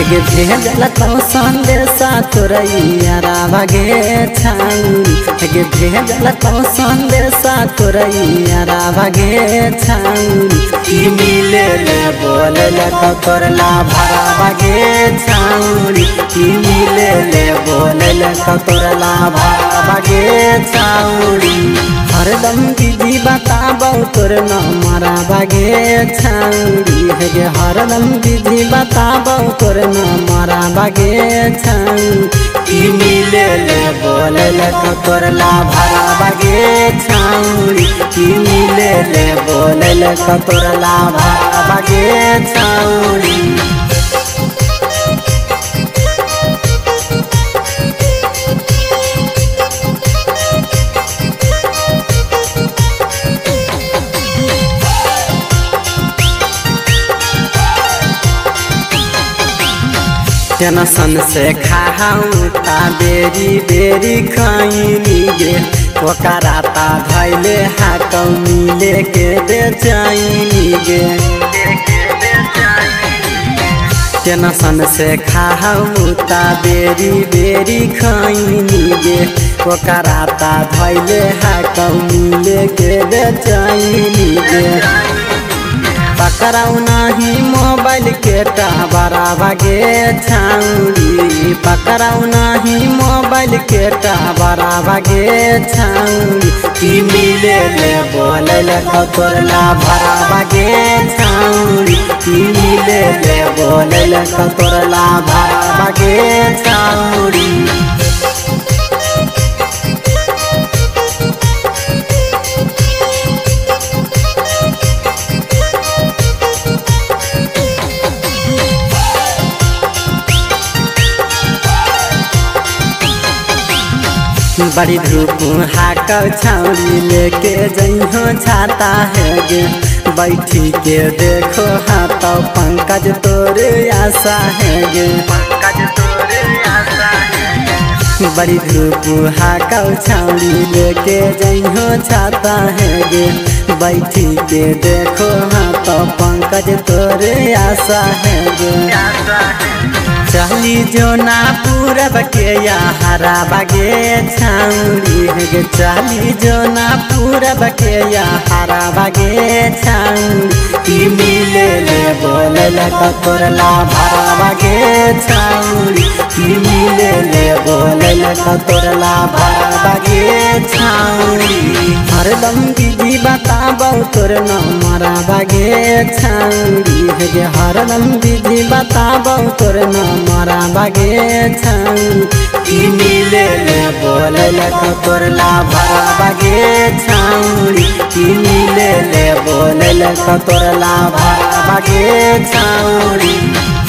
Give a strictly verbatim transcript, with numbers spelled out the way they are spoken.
हेगे भेजल तो संदेशा तोरैया भागे छाउरी हेगे भेजल तो संदेशा तोरैया भागे छाउरी की मिले ले बोले ले तो तोरला भरा भागे छाउरी की मिले ले बोले ले तो तोरला भरा भागे छाउरी हरदम दीदी बताबो तोर नमरा भागे छाउरी हेगे हरदम दीदी बताबो तोर नमरा भागे छाउरी की मिले ले बोले ले तो तोरला भरा भागे छाउरी की मिले ले बोले ले तो तोरला भरा भागे छाउरी टेंशन से खाऊं ता बेरी बेरी खाइनी गे ओकरा ता धैले हाथ मिले के बेचैनी गे टेंशन से खाऊं ता बेरी बेरी खाइनी गे ओकरा ता धैले हाथ मिले के बेचैनी गे पकड़ाऊ नाही मोबाइल के टावरा भागे छाउरी पकड़ाऊ नाही मोबाइल के टावरा भागे छाउरी की मिले ले बोले ले तो तोरला भरा भागे छाउरी की मिले ले बोले ले तो तोरला भरा भागे छाउरी बड़ी धूप हाकल छाउरी लेके जइहो छाता है गे बैठी के देखो हाँ तो पंकज तोरे आशा है गे पंकज तोरे आशा है बड़ी धूप हाकल छाउरी लेके जइहो छाता है गे बैठी के देखो हाँ तो पंकज तोरे आशा है गे चली जो ना पूरब के या हरा बागे छाउरी हेगे चली जो ना पूरब के या हरा बागे छाउरी की मिले ले बोले ले तो तोरला भरा बागे छाउरी की मिले ले बोले ले तो तोरला भरा बागे छाउरी हरदम दीदी बताबो तोर नमरा बागे छाउरी हेगे हरदम दीदी बताबो तोर नमरा भागे छाउरी की मिले ले बोले ले तो तोरला भरा भागे छाउरी की मिले ले बोले ले तो तोरला भरा भागे छाउरी।